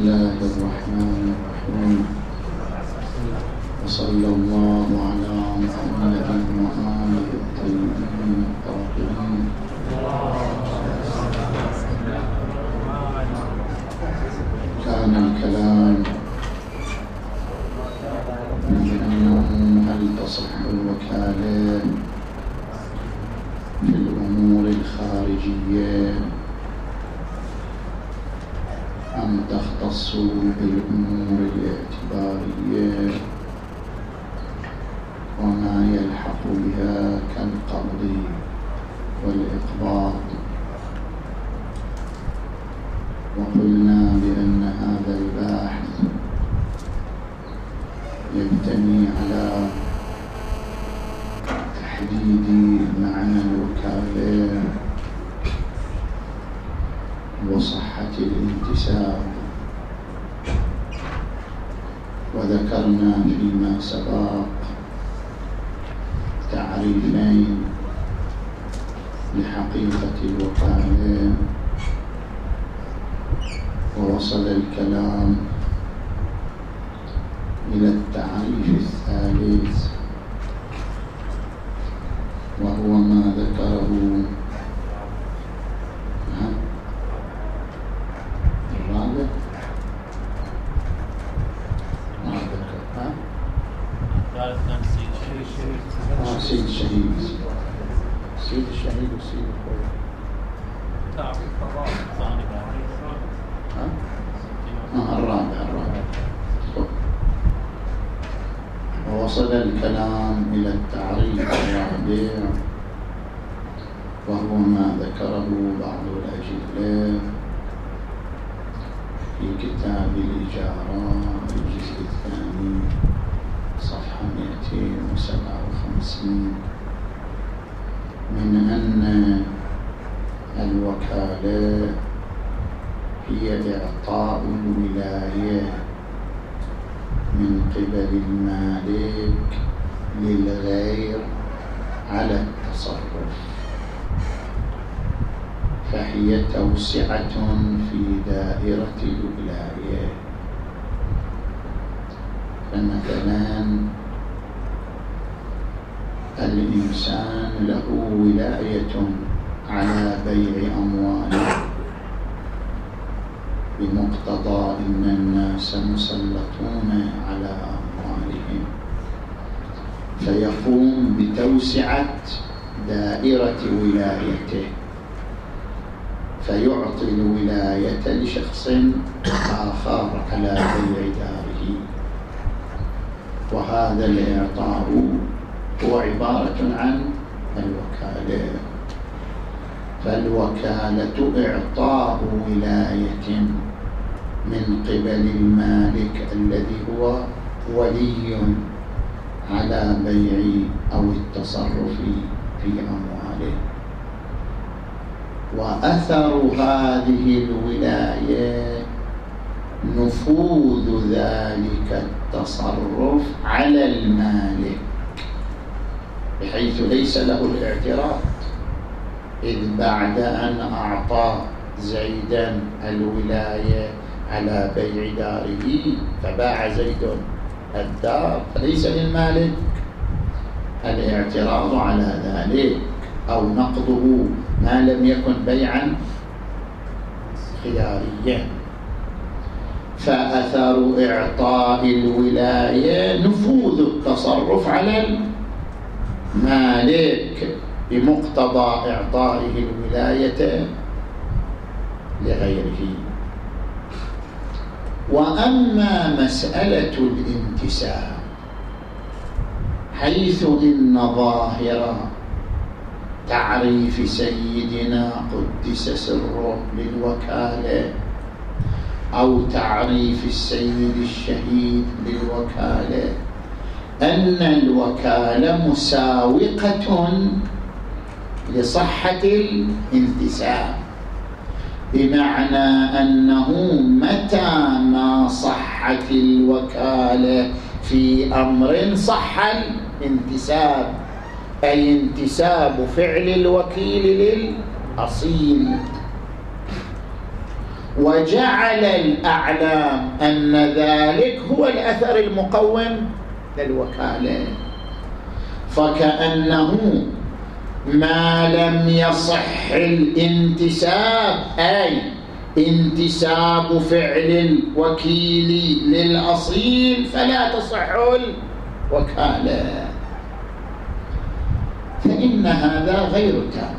الله الرحمن الرحيم. وصلى الله على محمد وآله الطيبين الطاهرين. كان الكلام بأنه هل تصح الوكالة في الأمور الخارجية أم تختص بالأمور الاعتبارية وما يلحق بها كالقبض والإقباض. وقلنا بأن هذا البحث يبتني على تحديد معنى الوكالة وصحة الانتساب. وذكرنا فيما سبق تعريفين لحقيقة الوكالة، ووصل الكلام إلى التعريف الثالث وهو ما ذكره الرابع. ما ذكر سيد الشهيد وسيد الخوي. الرابع. ووصل الكلام إلى التعريف الرابع وهو ما ذكره بعض الأجلاء في كتاب الإجارة الجزء الثاني صفحة 257 من أن الوكالة هي إعطاء الولاية من قبل المالك للغير على التصرف، فهي توسعة في دائرة الولاية. فمثلا الإنسان له ولاية على بيع أمواله بمقتضى أن الناس مسلطون على أموالهم، فيقوم بتوسعة دائرة ولايته فيعطي الولاية لشخص آخر على بيع داره، وهذا الإعطاء هو عبارة عن الوكالة. فالوكالة إعطاء ولاية من قبل المالك الذي هو ولي على بيع أو التصرف في أمواله، وأثر هذه الولاية نفوذ ذلك التصرف على المالك بحيث ليس له الاعتراض، إذ بعد أن أعطى زيدا الولاية على بيع داره فباع زيد الدار فليس للمالك الاعتراض على ذلك أو نقضه ما لم يكن بيعا خياريا. فأثر إعطاء الولاية نفوذ التصرف على المالك بمقتضى إعطائه الولاية لغيره. وأما مسألة الانتساب حيث إن ظاهر تعريف سيدنا قدس سره للوكالة أو تعريف السيد الشهيد للوكالة أن الوكالة مساوقة لصحة الانتساب، بمعنى أنه متى ما صحت الوكالة في أمر صح الانتساب، أي انتساب فعل الوكيل للأصيل. وجعل الأعلام أن ذلك هو الأثر المقوم للوكالة، فكأنه ما لم يصح الانتساب، أي انتساب فعل الوكيل للأصيل، فلا تصح الوكالة، فإن هذا غير تام.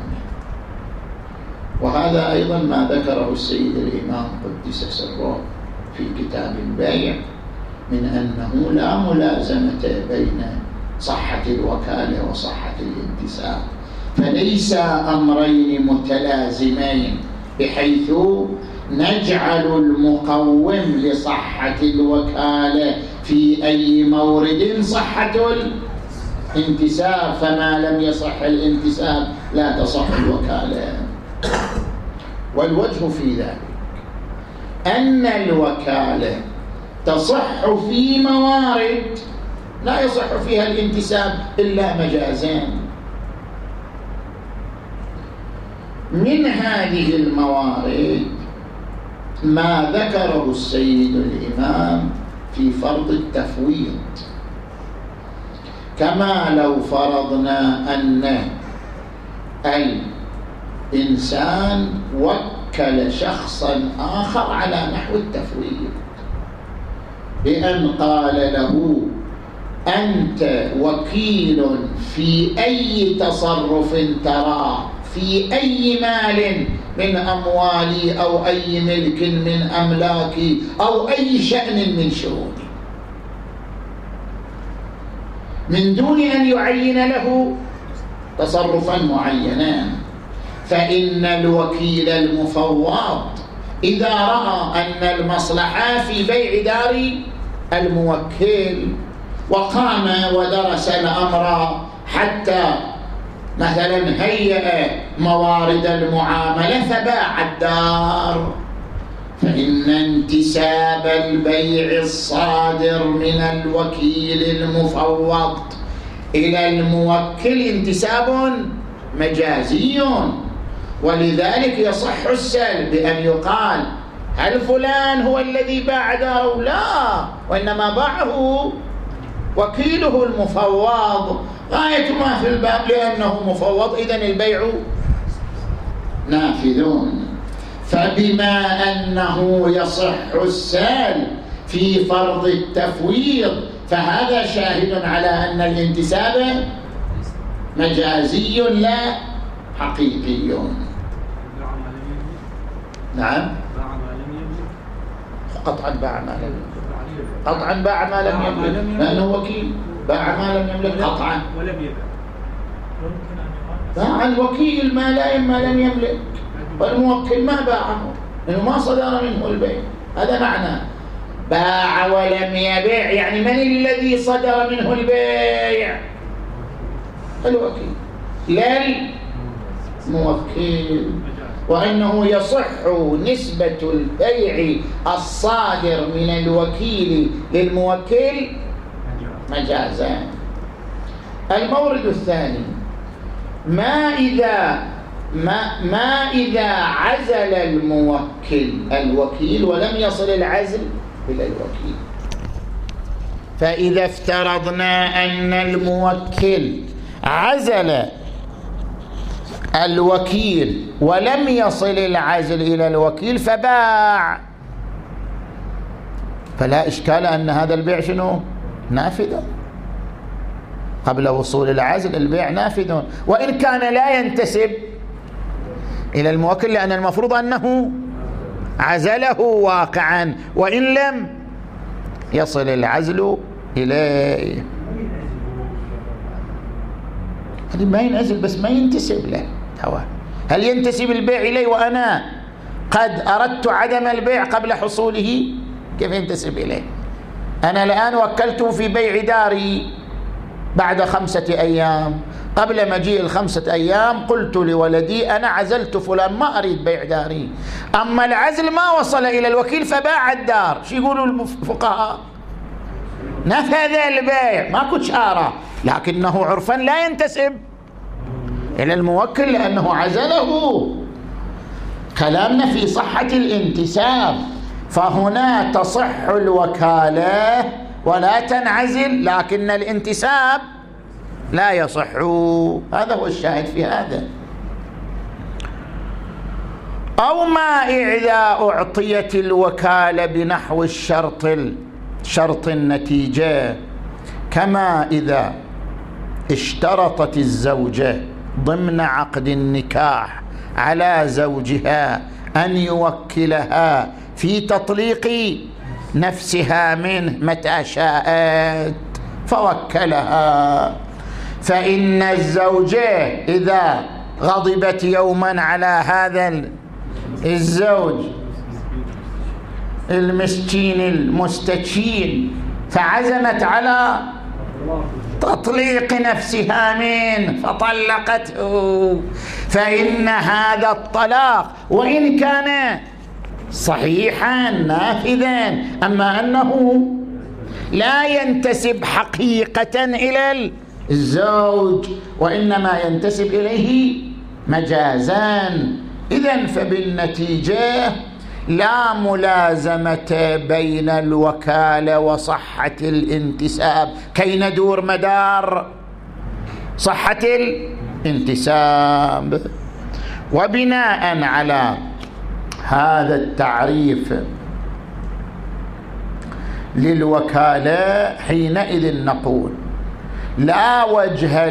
وهذا أيضا ما ذكره السيد الإمام قدس سره في كتاب البيع، من أنه لا ملازمة بين صحة الوكالة وصحة الانتساب، فليس أمرين متلازمين بحيث نجعل المقوم لصحة الوكالة في أي مورد صحة الانتساب، فما لم يصح الانتساب لا تصح الوكالة. والوجه في ذلك أن الوكالة تصح في موارد لا يصح فيها الانتساب إلا مجازين. من هذه الموارد ما ذكره السيد الإمام في فرض التفويض، كما لو فرضنا أن الإنسان وكل شخصا آخر على نحو التفويض، بأن قال له أنت وكيل في أي تصرف تراه في أي مال من أموالي أو أي ملك من أملاكي أو أي شأن من شؤوني، من دون أن يعين له تصرفا معينا. فإن الوكيل المفوض إذا رأى أن المصلحة في بيع دار الموكل وقام ودرس الأمر حتى مثلا هيئ موارد المعاملة فباع الدار، فإن انتساب البيع الصادر من الوكيل المفوض إلى الموكل انتساب مجازي، ولذلك يصح السلب بأن يقال هل فلان هو الذي باع داره؟ لا، وإنما باعه وكيله المفوض، غاية ما في الباب لأنه مفوض، إذن البيع نافذون. فبما أنه يصح السلب في فرض التفويض فهذا شاهد على أن الانتساب مجازي لا حقيقي. نعم، قطعا باع ما لم يملك، قطعا باع ما لم يملك، لأنه وكيل باع ما لم يملك قطعا، ولم يبيع. باع الوكيل ما لم يملك، والموكل ما باعه لأنه ما صدر منه البيع. هذا معنى باع ولم يبيع، يعني من الذي صدر منه البيع؟ الوكيل لا الموكل. وأنه يصح نسبة البيع الصادر من الوكيل للموكل مجازا. المورد الثاني ما إذا عزل الوكيل ولم يصل العزل إلى الوكيل. فإذا افترضنا أن الموكل عزل الوكيل ولم يصل العزل إلى الوكيل فباع، فلا إشكال أن هذا البيع شنو؟ نافذ قبل وصول العزل، البيع نافذ، وإن كان لا ينتسب إلى الموكل، لأن المفروض أنه عزله واقعا وإن لم يصل العزل إليه. ما ينعزل بس ما ينتسب له. هل ينتسب البيع إليه وأنا قد أردت عدم البيع قبل حصوله؟ كيف ينتسب إليه؟ أنا الآن وكلته في بيع داري بعد 5 أيام، قبل مجيء 5 أيام قلت لولدي أنا عزلت فلان ما أريد بيع داري، أما العزل ما وصل إلى الوكيل فباع الدار، شو يقولوا الفقهاء؟ نفذ البيع، ماكو شارة، لكنه عرفا لا ينتسب إلى الموكل لأنه عزله. كلامنا في صحة الانتساب، فهنا تصح الوكالة ولا تنعزل، لكن الانتساب لا يصح. هذا هو الشاهد في هذا. أو ما إذا أعطيت الوكالة بنحو شرط النتيجة، كما إذا اشترطت الزوجة ضمن عقد النكاح على زوجها أن يوكلها في تطليق نفسها منه متى شاءت فوكلها، فإن الزوجة إذا غضبت يوما على هذا الزوج المسكين المستكين فعزمت على تطليق نفسها منه فطلقته، فإن هذا الطلاق وإن كان صحيحا نافذا، أما أنه لا ينتسب حقيقة إلى الزوج وإنما ينتسب إليه مجازا. إذن فبالنتيجة لا ملازمة بين الوكالة وصحة الانتساب كي ندور مدار صحة الانتساب. وبناء على هذا التعريف للوكالة حينئذ نقول لا وجه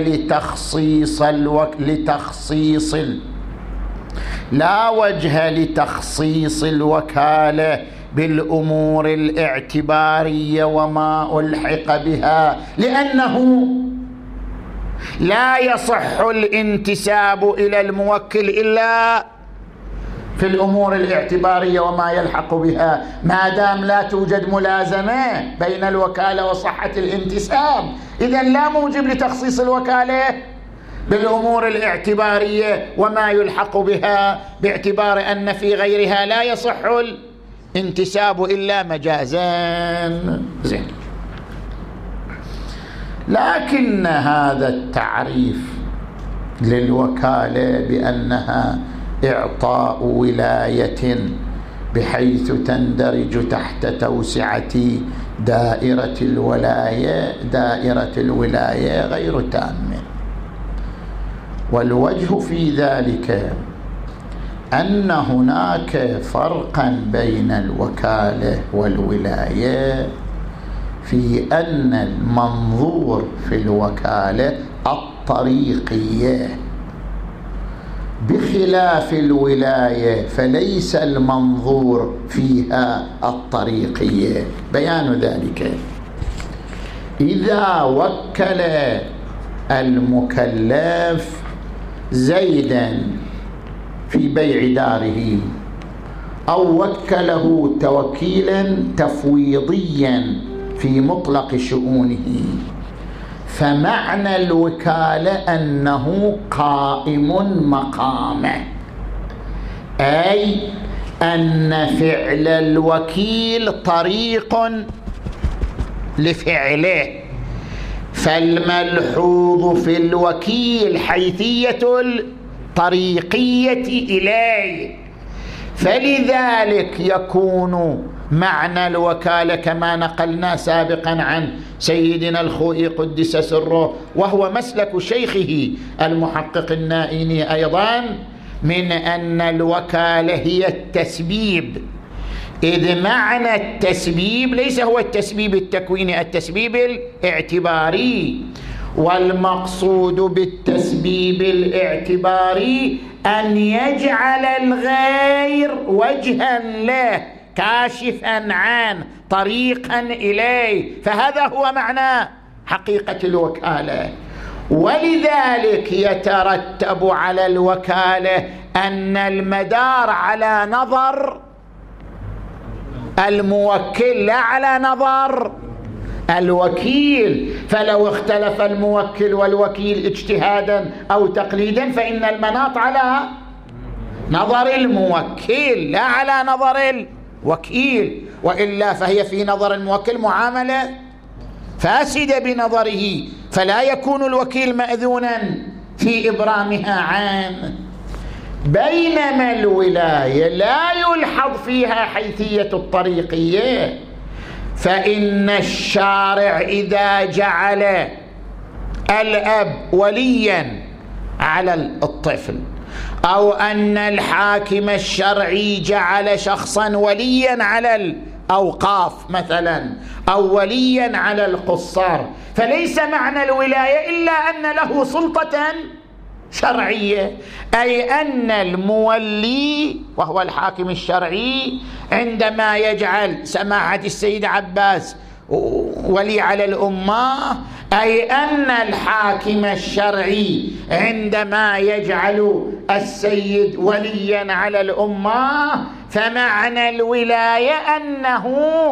لتخصيص الوكالة بالأمور الاعتبارية وما ألحق بها، لأنه لا يصح الانتساب إلى الموكل إلا في الأمور الاعتبارية وما يلحق بها، ما دام لا توجد ملازمة بين الوكالة وصحة الانتساب. إذن لا موجب لتخصيص الوكالة بالأمور الاعتبارية وما يلحق بها، باعتبار أن في غيرها لا يصح الانتساب إلا مجازا. زين. لكن هذا التعريف للوكالة بأنها إعطاء ولاية بحيث تندرج تحت توسعة دائرة الولاية غير تام، والوجه في ذلك أن هناك فرقا بين الوكالة والولاية في أن المنظور في الوكالة الطريقية بخلاف الولاية فليس المنظور فيها الطريقية. بيان ذلك: إذا وكل المكلف زيدا في بيع داره أو وكله توكيلا تفويضيا في مطلق شؤونه، فمعنى الوكالة أنه قائم مقامه، أي أن فعل الوكيل طريق لفعله، فالملحوظ في الوكيل حيثية الطريقية إليه، فلذلك يكون معنى الوكالة كما نقلنا سابقا عن سيدنا الخوئي قدس سره، وهو مسلك شيخه المحقق النائيني أيضا، من أن الوكالة هي التسبيب، إذ معنى التسبيب ليس هو التسبيب التكويني، التسبيب الاعتباري، والمقصود بالتسبيب الاعتباري أن يجعل الغير وجها له كاشفا عنه طريقا إليه، فهذا هو معنى حقيقة الوكالة. ولذلك يترتب على الوكالة أن المدار على نظر الموكل لا على نظر الوكيل، فلو اختلف الموكل والوكيل اجتهادا أو تقليدا فإن المناط على نظر الموكل لا على نظر الوكيل، وإلا فهي في نظر الموكل معاملة فاسدة بنظره، فلا يكون الوكيل مأذونا في إبرامها عنه. بينما الولاية لا يلحظ فيها حيثية الطريقية، فإن الشارع إذا جعل الأب وليا على الطفل، أو أن الحاكم الشرعي جعل شخصا وليا على الأوقاف مثلا، أو وليا على القصار، فليس معنى الولاية إلا أن له سلطة شرعية، أي أن المولي وهو الحاكم الشرعي عندما يجعل سماحة السيد عباس ولي على الأمة، أي أن الحاكم الشرعي عندما يجعل السيد وليا على الأمة، فمعنى الولاية أنه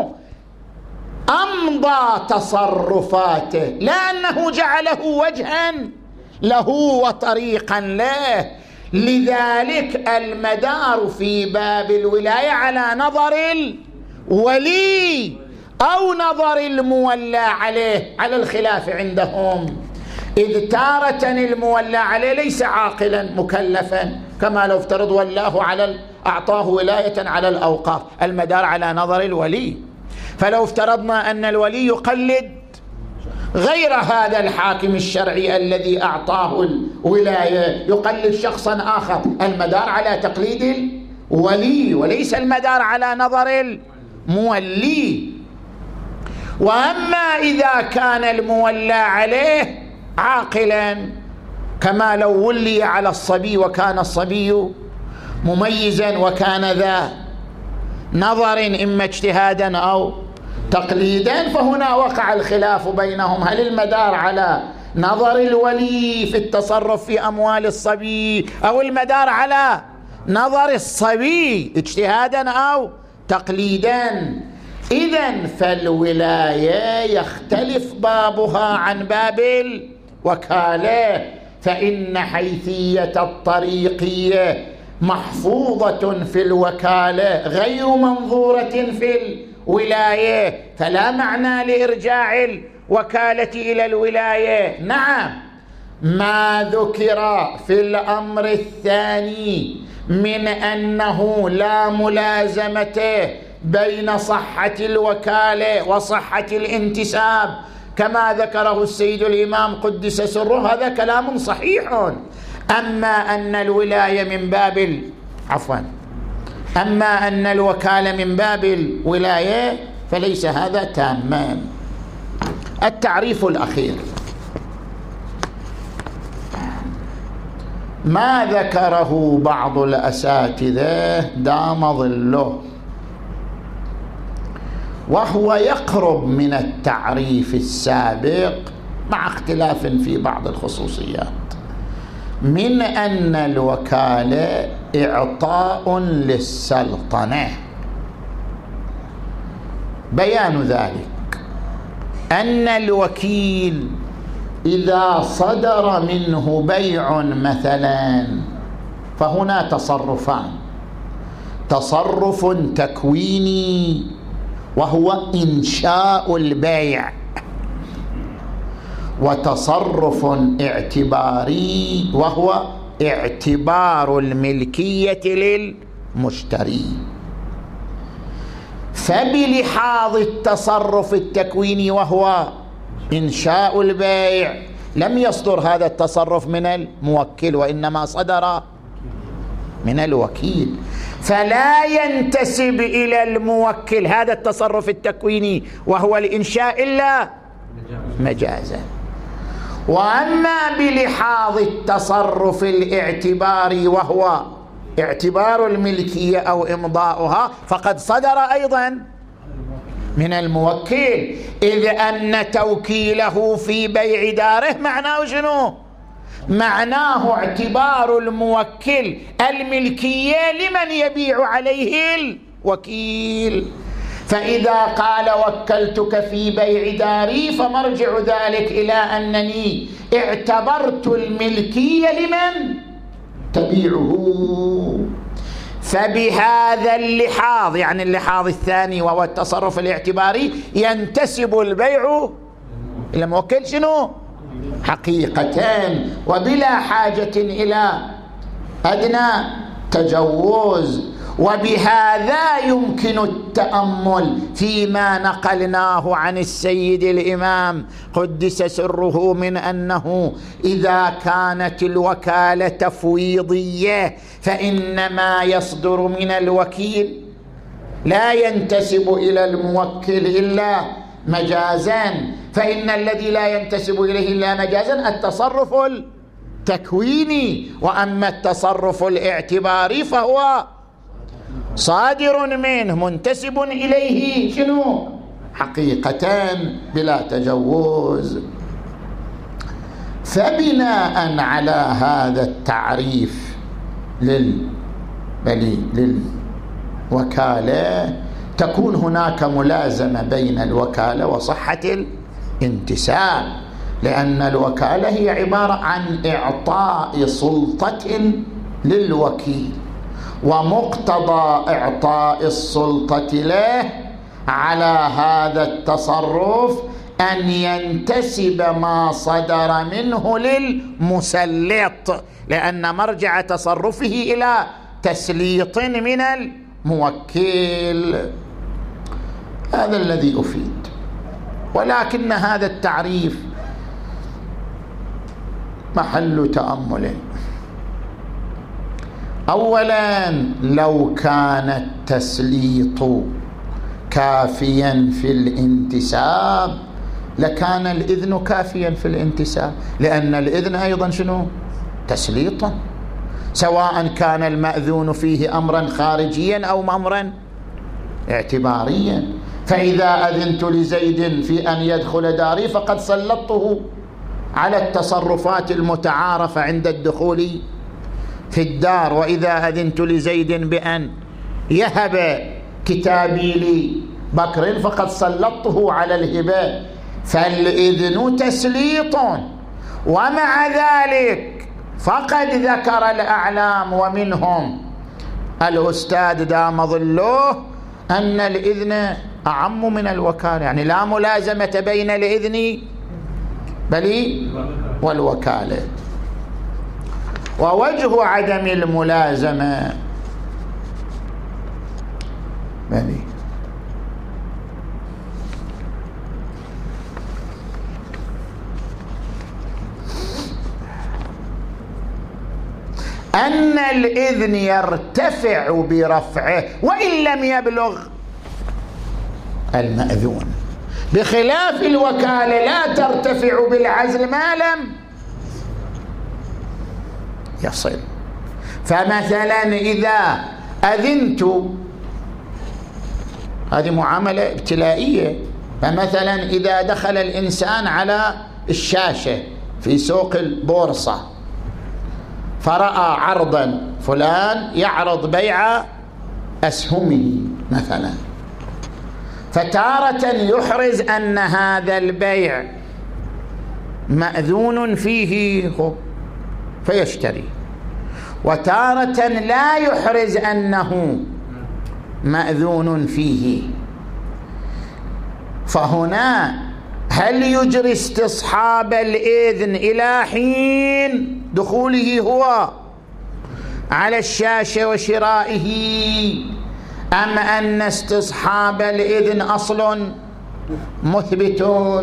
أمضى تصرفاته، لا أنه جعله وجها له وطريقا له. لذلك المدار في باب الولاية على نظر الولي أو نظر المولى عليه، على الخلاف عندهم، إذ تارة المولى عليه ليس عاقلا مكلفا، كما لو افترض والله أعطاه ولاية على الأوقاف، المدار على نظر الولي. فلو افترضنا أن الولي يقلد غير هذا الحاكم الشرعي الذي أعطاه الولاية، يقلد شخصا آخر، المدار على تقليد الولي وليس المدار على نظر المولي. وأما إذا كان المولى عليه عاقلا، كما لو ولي على الصبي وكان الصبي مميزا وكان ذا نظر إما اجتهادا أو تقليدا، فهنا وقع الخلاف بينهم، هل المدار على نظر الولي في التصرف في أموال الصبي، أو المدار على نظر الصبي اجتهادا أو تقليدا؟ إذن فالولاية يختلف بابها عن باب الوكالة، فإن حيثية الطريقية محفوظة في الوكالة غير منظورة في الولاية، فلا معنى لإرجاع الوكالة إلى الولاية. نعم، ما ذكر في الأمر الثاني من أنه لا ملازمة بين صحة الوكالة وصحة الانتساب كما ذكره السيد الإمام قدس سره، هذا كلام صحيح. أما أن الولاية من باب أما أن الوكالة من باب الولاية فليس هذا تاما. التعريف الأخير ما ذكره بعض الأساتذة دام ظله، وهو يقرب من التعريف السابق مع اختلاف في بعض الخصوصيات، من أن الوكالة إعطاء للسلطنة. بيان ذلك أن الوكيل إذا صدر منه بيع مثلا، فهنا تصرفان: تصرف تكويني وهو إنشاء البيع، وتصرف اعتباري وهو اعتبار الملكية للمشتري. فبلحاظ التصرف التكويني وهو إنشاء البيع لم يصدر هذا التصرف من الموكل، وإنما صدر من الوكيل، فلا ينتسب إلى الموكل هذا التصرف التكويني وهو الإنشاء إلا مجازا. وأما بلحاظ التصرف الاعتباري وهو اعتبار الملكية أو إمضاؤها، فقد صدر أيضا من الموكل، إذ أن توكيله في بيع داره معناه شنو؟ معناه اعتبار الموكل الملكية لمن يبيع عليه الوكيل. فإذا قال وكلتك في بيع داري، فمرجع ذلك إلى أنني اعتبرت الملكية لمن تبيعه. فبهذا اللحاظ، يعني اللحاظ الثاني وهو التصرف الاعتباري، ينتسب البيع إلى الموكل شنو؟ حقيقتان، وبلا حاجة إلى أدنى تجوز. وبهذا يمكن التأمل فيما نقلناه عن السيد الإمام قدس سره من أنه إذا كانت الوكالة تفويضية فإن ما يصدر من الوكيل لا ينتسب إلى الموكل إلا مجازا، فإن الذي لا ينتسب إليه إلا مجازا التصرف التكويني، وأما التصرف الاعتباري فهو صادر منه منتسب إليه شنو؟ حقيقة بلا تجوز. فبناء على هذا التعريف للوكالة تكون هناك ملازمة بين الوكالة وصحة الانتساب، لأن الوكالة هي عبارة عن إعطاء سلطة للوكيل، ومقتضى إعطاء السلطة له على هذا التصرف أن ينتسب ما صدر منه للمسلط، لأن مرجع تصرفه إلى تسليط من الموكل. هذا الذي أفيد. ولكن هذا التعريف محل تأمل. أولا، لو كان التسليط كافيا في الانتساب لكان الإذن كافيا في الانتساب، لأن الإذن أيضا شنو؟ تسليطا، سواء كان المأذون فيه أمرا خارجيا أو أمرا اعتباريا. فإذا أذنت لزيد في أن يدخل داري فقد سلطته على التصرفات المتعارفة عند الدخول في الدار، وإذا أذنت لزيد بأن يهب كتابي لبكر فقد سلطته على الهبة. فالإذن تسليط. ومع ذلك فقد ذكر الأعلام ومنهم الأستاذ دام ظله أن الإذن أعم من الوكالة، يعني لا ملازمة بين الإذن بل والوكالة. ووجه عدم الملازمة بل أن الإذن يرتفع برفعه وإن لم يبلغ المأذون، بخلاف الوكالة لا ترتفع بالعزل ما لم يصل. فمثلا إذا أذنت، هذه معاملة ابتلائية، فمثلا إذا دخل الإنسان على الشاشة في سوق البورصة فرأى عرضا فلان يعرض بيع أسهمه مثلا، فتارة يحرز أن هذا البيع مأذون فيه فيشتري، وتارة لا يحرز أنه مأذون فيه. فهنا هل يجري استصحاب الإذن إلى حين دخوله هو على الشاشة وشرائه، أم أن استصحاب الإذن أصل مثبت؟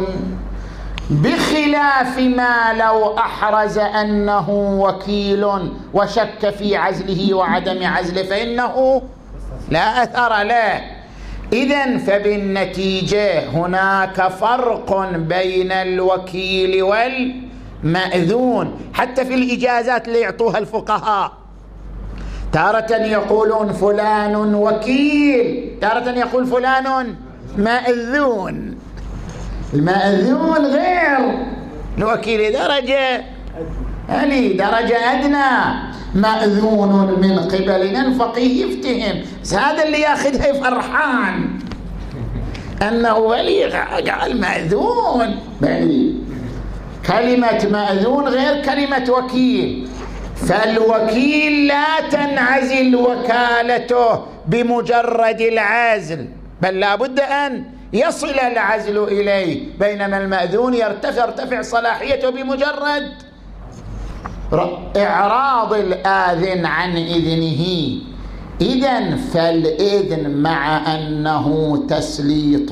بخلاف ما لو أحرز أنه وكيل وشك في عزله وعدم عزله فإنه لا أثر له. إذن فبالنتيجة هناك فرق بين الوكيل والمأذون. حتى في الإجازات اللي يعطوها الفقهاء تارة يقولون فلان وكيل، تارة يقول فلان مأذون. المأذون غير الوكيل، درجة أدنى. مأذون من قبلنا الفقيه يفتهم، بس هذا اللي ياخذها فرحان أنه ولي المأذون. كلمة مأذون غير كلمة وكيل. فالوكيل لا تنعزل وكالته بمجرد العزل، بل لا بد أن يصل العزل إليه، بينما المأذون يرتفع صلاحيته بمجرد إعراض الآذن عن إذنه. إذن فالإذن مع أنه تسليط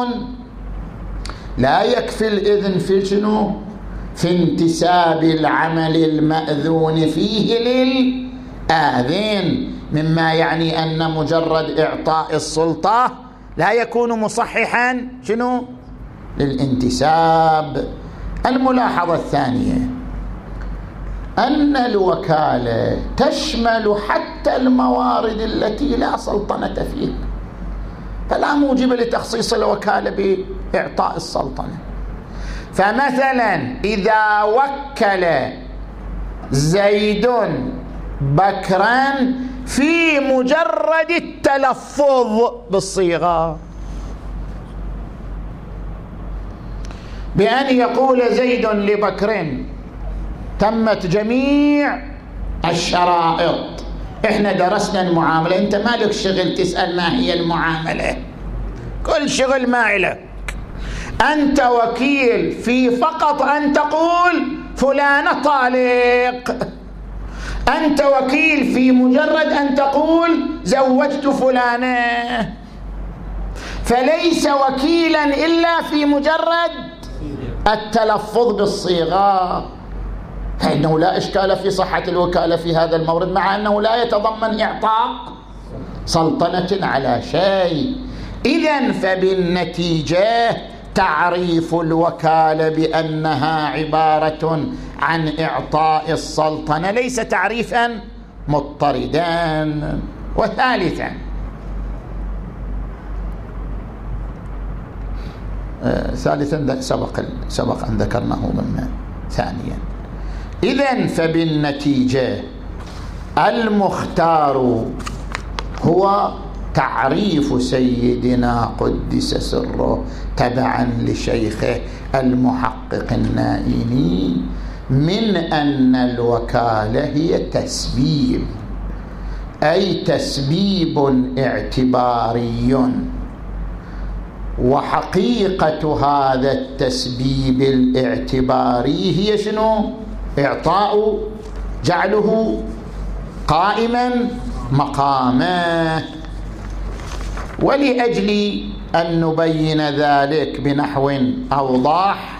لا يكفي الإذن في شنو؟ في انتساب العمل المأذون فيه للآذن، مما يعني أن مجرد إعطاء السلطة لا يكون مصححا شنو؟ للانتساب. الملاحظة الثانية أن الوكالة تشمل حتى الموارد التي لا سلطنة فيها، فلا موجب لتخصيص الوكالة بإعطاء السلطنة. فمثلا إذا وكل زيد بكرا في مجرد التلفظ بالصيغة، بأن يقول زيد لبكر تمت جميع الشرائط، احنا درسنا المعاملة، انت مالك شغل تسأل ما هي المعاملة، كل شغل ما لك، انت وكيل في فقط ان تقول فلان طالق، انت وكيل في مجرد ان تقول زوجت فلانة، فليس وكيلا الا في مجرد التلفظ بالصيغة، فإنه لا إشكال في صحة الوكالة في هذا المورد، مع أنه لا يتضمن إعطاء سلطنة على شيء. إذن فبالنتيجة تعريف الوكالة بأنها عبارة عن إعطاء السلطنة ليس تعريفا مضطردا. وثالثا سبق أن ذكرناه ضمن ثانيا. إذن فبالنتيجة المختار هو تعريف سيدنا قدس سره تبعا لشيخه المحقق النائيني من أن الوكالة هي تسبيب، أي تسبيب اعتباري، وحقيقة هذا التسبيب الاعتباري هي شنو؟ إعطاء، جعله قائما مقامه. ولأجل أن نبين ذلك بنحو أوضح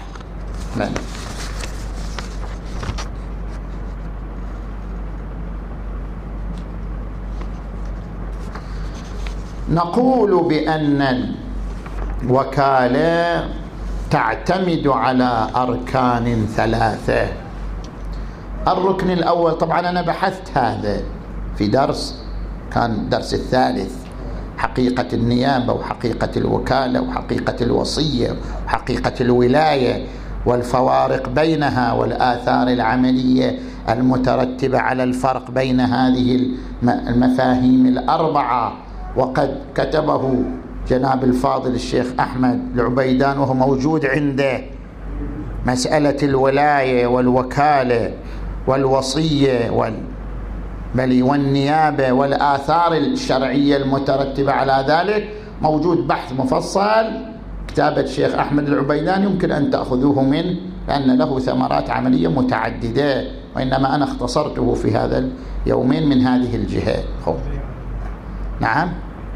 نقول بأن الوكالة تعتمد على أركان ثلاثة. الركن الأول، طبعا أنا بحثت هذا في درس، كان درس الثالث، حقيقة النيابة وحقيقة الوكالة وحقيقة الوصية وحقيقة الولاية والفوارق بينها والآثار العملية المترتبة على الفرق بين هذه المفاهيم الأربعة. وقد كتبه جناب الفاضل الشيخ أحمد العبيدان وهو موجود عنده، مسألة الولاية والوكالة والوصية والنيابة والآثار الشرعية المترتبة على ذلك، موجود بحث مفصل كتابة الشيخ أحمد العبيدان، يمكن أن تأخذوه منه لأن له ثمرات عملية متعددة، وإنما أنا اختصرته في هذا اليومين من هذه الجهة. نعم،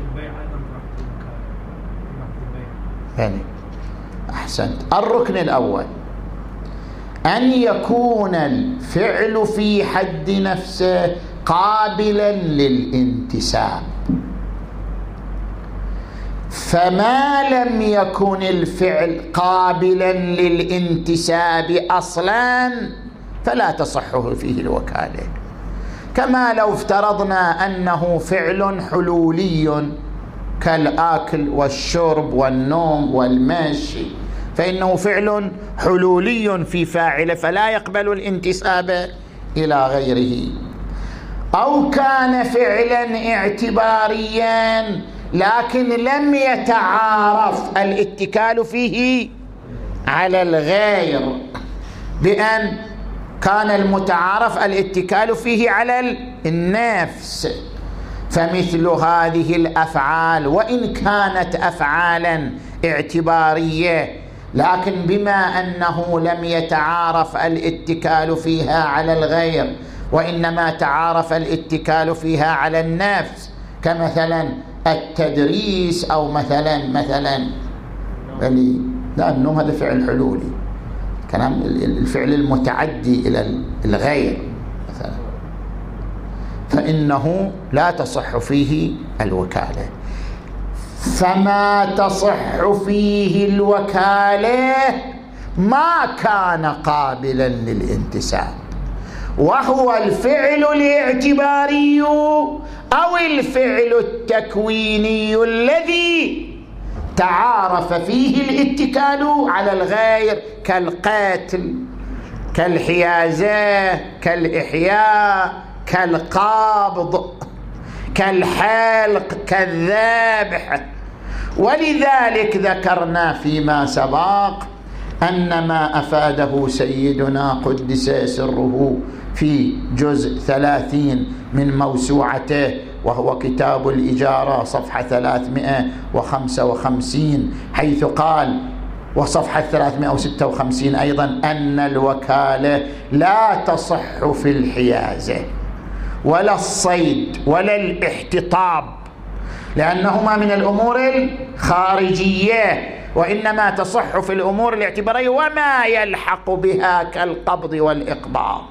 يعني أحسنت. الركن الأول أن يكون الفعل في حد نفسه قابلا للانتساب، فما لم يكن الفعل قابلا للانتساب أصلا فلا تصحه فيه الوكالة، كما لو افترضنا أنه فعل حلولي كالآكل والشرب والنوم والمشي، فإنه فعل حلولي في فاعل فلا يقبل الانتساب إلى غيره. أو كان فعلا اعتباريا لكن لم يتعارف الاتكال فيه على الغير، بأن كان المتعارف الاتكال فيه على النفس، فمثل هذه الأفعال وإن كانت أفعالا اعتبارية لكن بما أنه لم يتعارف الاتكال فيها على الغير، وإنما تعارف الاتكال فيها على النفس، كمثلا التدريس، أو مثلا لا، النوم هذا فعل حلولي، كلام الفعل المتعدي إلى الغير مثلا، فإنه لا تصح فيه الوكالة. فما تصح فيه الوكالة ما كان قابلا للانتساب، وهو الفعل الاعتباري أو الفعل التكويني الذي تعارف فيه الاتكال على الغير، كالقتل، كالحيازة، كالإحياء، كالقبض، كالحلق، كالذبح. ولذلك ذكرنا فيما سبق أن ما أفاده سيدنا قدس سره في جزء 30 من موسوعته، وهو كتاب الإجارة، صفحة 355، حيث قال، وصفحة 356 أيضا، أن الوكالة لا تصح في الحيازة ولا الصيد ولا الاحتطاب، لأنهما من الأمور الخارجية، وإنما تصح في الأمور الاعتبارية وما يلحق بها كالقبض والإقباض.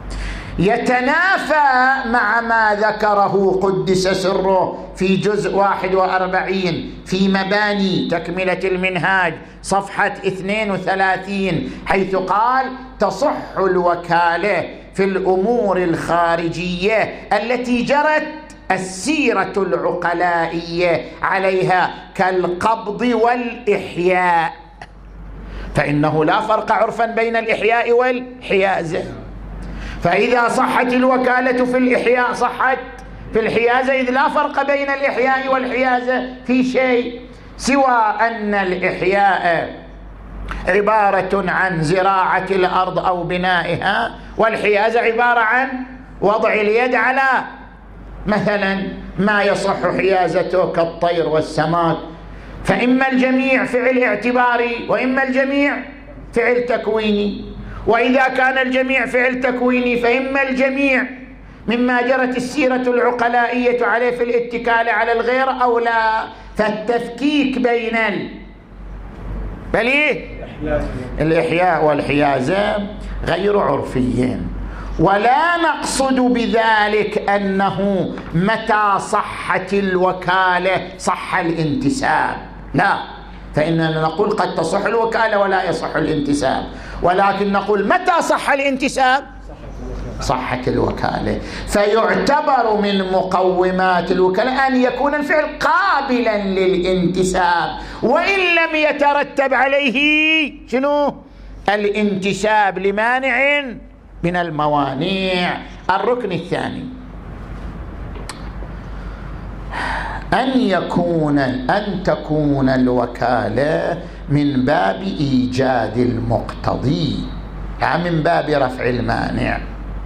يتنافى مع ما ذكره قدس سره في جزء 41 في مباني تكملة المنهاج، صفحة 32، حيث قال: تصح الوكالة في الأمور الخارجية التي جرت السيرة العقلائية عليها كالقبض والإحياء، فإنه لا فرق عرفا بين الإحياء والحيازة. فإذا صحت الوكالة في الإحياء صحت في الحيازة، إذ لا فرق بين الإحياء والحيازة في شيء، سوى أن الإحياء عبارة عن زراعة الأرض أو بنائها، والحيازة عبارة عن وضع اليد على مثلا ما يصح حيازته كالطير والسماد. فإما الجميع فعل اعتباري وإما الجميع فعل تكويني، وإذا كان الجميع فعل تكويني فإما الجميع مما جرت السيرة العقلائية عليه في الاتكال على الغير أو لا. فالتفكيك بين الإحياء والحيازة غير عرفيين، ولا نقصد بذلك أنه متى صحت الوكالة صح الانتساب، لا، فإننا نقول قد تصح الوكالة ولا يصح الانتساب، ولكن نقول متى صح الانتساب صحت الوكالة. فيعتبر من مقومات الوكالة أن يكون الفعل قابلا للانتساب، وإن لم يترتب عليه شنو؟ الانتساب لمانع من الموانع. الركن الثاني أن تكون الوكالة من باب إيجاد المقتضي، لا من باب رفع المانع،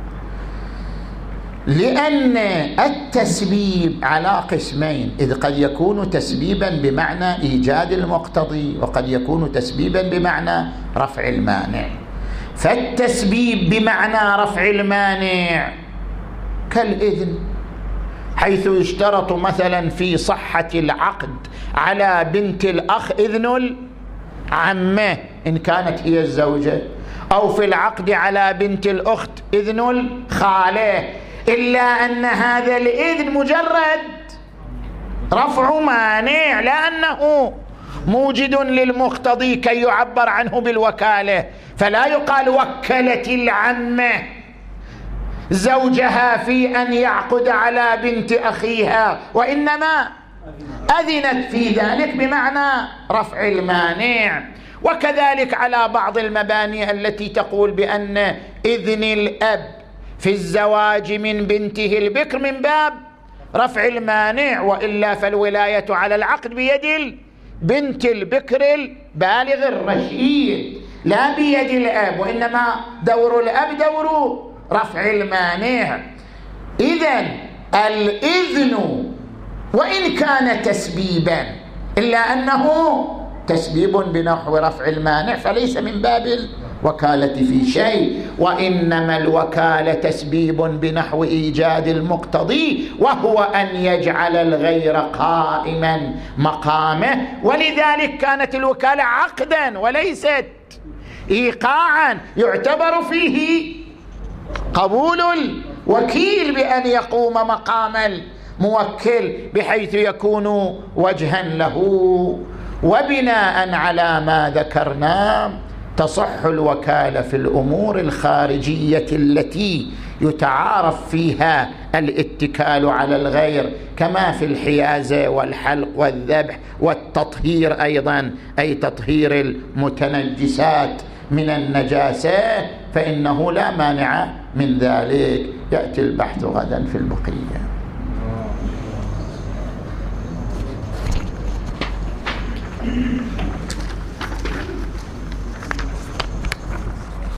لأن التسبيب على قسمين، إذ قد يكون تسبيبا بمعنى إيجاد المقتضي، وقد يكون تسبيبا بمعنى رفع المانع. فالتسبيب بمعنى رفع المانع كالإذن، حيث يشترط مثلا في صحة العقد على بنت الأخ إذن العمة إن كانت هي الزوجة، أو في العقد على بنت الأخت إذن الخالة، إلا أن هذا الإذن مجرد رفع مانع، لأنه موجد للمقتضي كي يعبر عنه بالوكالة. فلا يقال وكلت العمة زوجها في أن يعقد على بنت أخيها، وإنما أذنت في ذلك بمعنى رفع المانع. وكذلك على بعض المباني التي تقول بأن إذن الأب في الزواج من بنته البكر من باب رفع المانع، وإلا فالولاية على العقد بيد بنت البكر البالغ الرشيد لا بيد الأب، وإنما دور الأب دور رفع المانع. إذن الإذن وإن كان تسبيبا إلا أنه تسبيب بنحو رفع المانع فليس من باب الوكالة في شيء، وإنما الوكالة تسبيب بنحو إيجاد المقتضي، وهو أن يجعل الغير قائما مقامه. ولذلك كانت الوكالة عقدا وليست إيقاعا، يعتبر فيه قبول الوكيل بأن يقوم مقام الموكل بحيث يكون وجها له. وبناء على ما ذكرنا تصح الوكالة في الأمور الخارجية التي يتعارف فيها الاتكال على الغير، كما في الحيازة والحلق والذبح والتطهير أيضا، أي تطهير المتنجسات من النجاسة، فإنه لا مانع من ذلك. يأتي البحث غدا في البقية.